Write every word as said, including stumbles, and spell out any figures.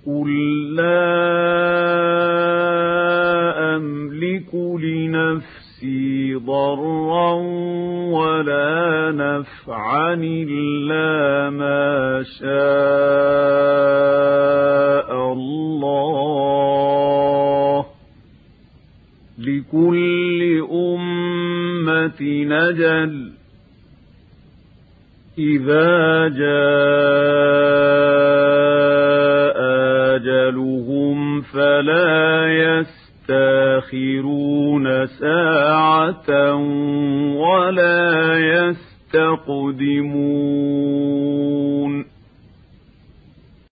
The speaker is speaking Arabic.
قُل لَّا أَمْلِكُ لِنَفْسِي ضَرًّا وَلَا نَفْعًا إِلَّا مَا شَاءَ اللَّهُ ۗ لِكُلِّ أُمَّةٍ أَجَلٌ ۖ إِذَا جَاءَ أَجَلُهُمْ فَلَا يَسْتَأْخِرُونَ سَاعَةً وَلَا يَسْتَقْدِمُونَ